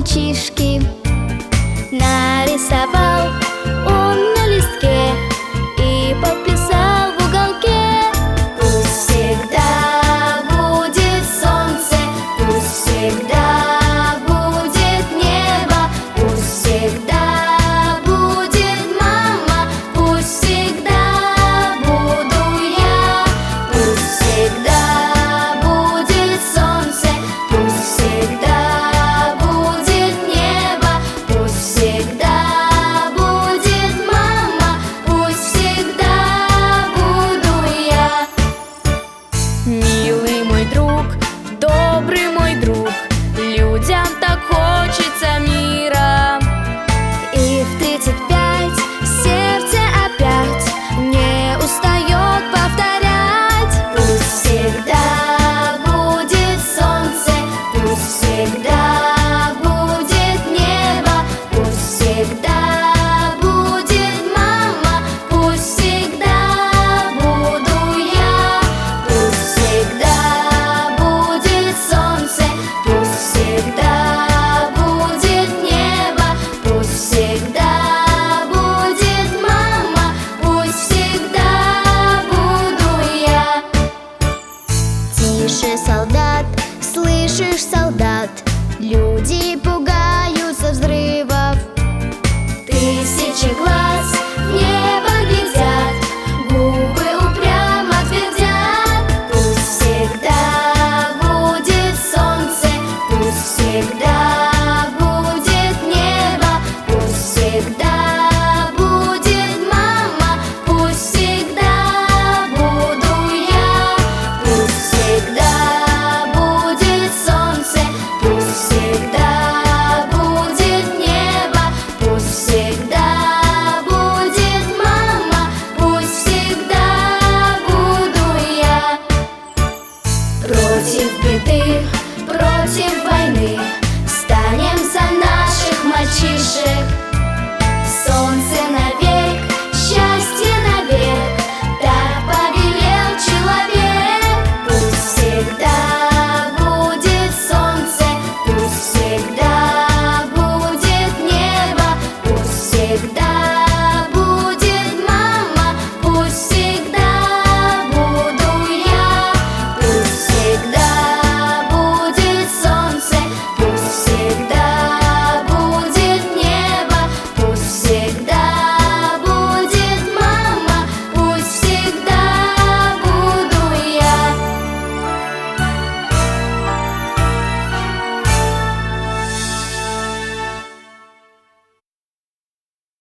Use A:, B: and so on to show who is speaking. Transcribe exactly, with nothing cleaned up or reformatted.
A: мальчишки. Нарисовал он на листке и подписал в уголке: пусть всегда будет солнце, пусть всегда будет небо, пусть всегда будет мама, пусть всегда буду я. Пусть всегда будет солнце, пусть всегда будет небо, пусть всегда будет мама, пусть всегда буду я. Милый мой друг, добрый мой друг, людям так хочется мира. И в тридцать пять сердце опять не устает повторять: пусть всегда будет солнце, пусть всегда будет небо, пусть всегда будет мама, пусть всегда буду я. Пусть всегда будет солнце, пусть всегда будет небо, пусть всегда будет мама, пусть всегда буду я. Тише, солдат, слышишь, солдат, люди пугаются взрывов. Тысячи глаз в небо глядят, губы упрямо твердят: пусть всегда будет солнце, пусть всегда будет небо, пусть всегда будет мама, пусть всегда буду я. Пусть всегда будет солнце, пусть всегда будет небо, пусть всегда будет мама, пусть всегда буду я. Против беды, против войны станем за наших мальчишек.